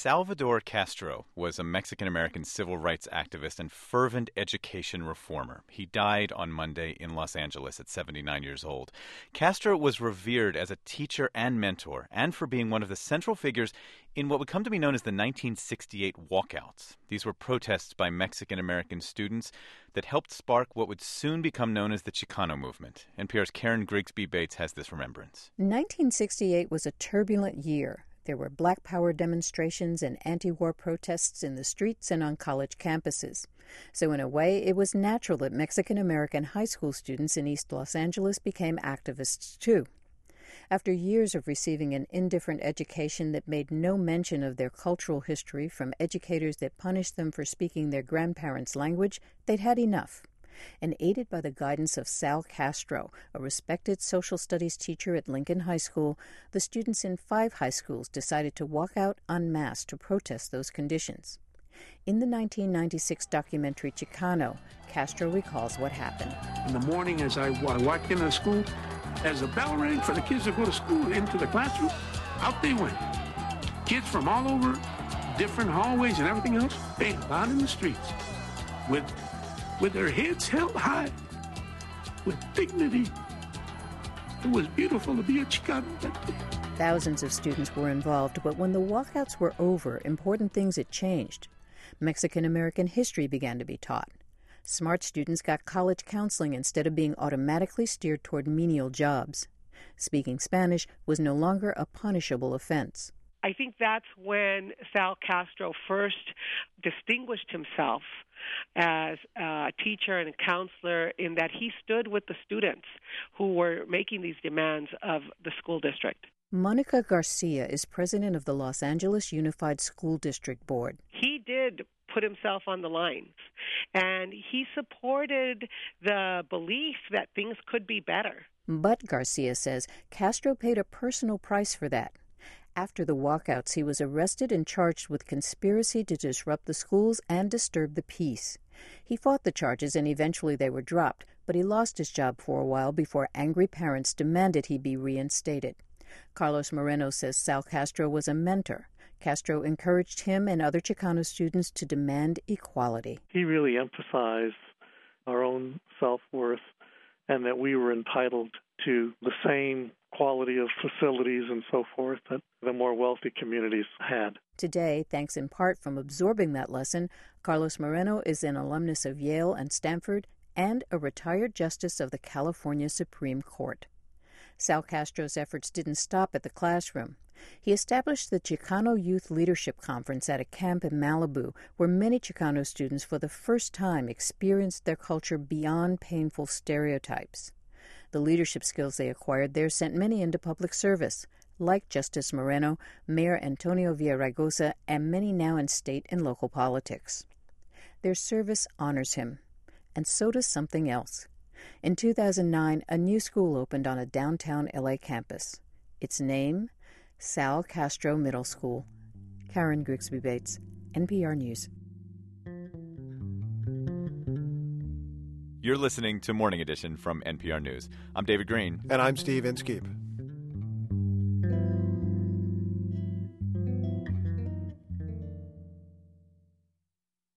Salvador Castro was a Mexican-American civil rights activist and fervent education reformer. He died on Monday in Los Angeles at 79 years old. Castro was revered as a teacher and mentor, and for being one of the central figures in what would come to be known as the 1968 walkouts. These were protests by Mexican-American students that helped spark what would soon become known as the Chicano movement. NPR's Karen Grigsby Bates has this remembrance. 1968 was a turbulent year. There were Black Power demonstrations and anti-war protests in the streets and on college campuses. So in a way, it was natural that Mexican-American high school students in East Los Angeles became activists too. After years of receiving an indifferent education that made no mention of their cultural history from educators that punished them for speaking their grandparents' language, they'd had enough. And aided by the guidance of Sal Castro, a respected social studies teacher at Lincoln High School, the students in 5 high schools decided to walk out en masse to protest those conditions. In the 1996 documentary Chicano, Castro recalls what happened. In the morning as I walked into the school, as the bell rang for the kids to go to school, into the classroom, out they went. Kids from all over, different hallways and everything else, bam, out in the streets with their heads held high, with dignity. It was beautiful to be a Chicano that day. Thousands of students were involved, but when the walkouts were over, important things had changed. Mexican-American history began to be taught. Smart students got college counseling instead of being automatically steered toward menial jobs. Speaking Spanish was no longer a punishable offense. I think that's when Sal Castro first distinguished himself as a teacher and a counselor in that he stood with the students who were making these demands of the school district. Monica Garcia is president of the Los Angeles Unified School District Board. He did put himself on the lines, and he supported the belief that things could be better. But, Garcia says, Castro paid a personal price for that. After the walkouts, he was arrested and charged with conspiracy to disrupt the schools and disturb the peace. He fought the charges and eventually they were dropped, but he lost his job for a while before angry parents demanded he be reinstated. Carlos Moreno says Sal Castro was a mentor. Castro encouraged him and other Chicano students to demand equality. He really emphasized our own self-worth and that we were entitled to the same quality of facilities and so forth that the more wealthy communities had. Today, thanks in part from absorbing that lesson, Carlos Moreno is an alumnus of Yale and Stanford and a retired justice of the California Supreme Court. Sal Castro's efforts didn't stop at the classroom. He established the Chicano Youth Leadership Conference at a camp in Malibu, where many Chicano students for the first time experienced their culture beyond painful stereotypes. The leadership skills they acquired there sent many into public service, like Justice Moreno, Mayor Antonio Villaraigosa, and many now in state and local politics. Their service honors him, and so does something else. In 2009, a new school opened on a downtown LA campus. Its name, Sal Castro Middle School. Karen Grigsby Bates, NPR News. You're listening to Morning Edition from NPR News. I'm David Green. And I'm Steve Inskeep.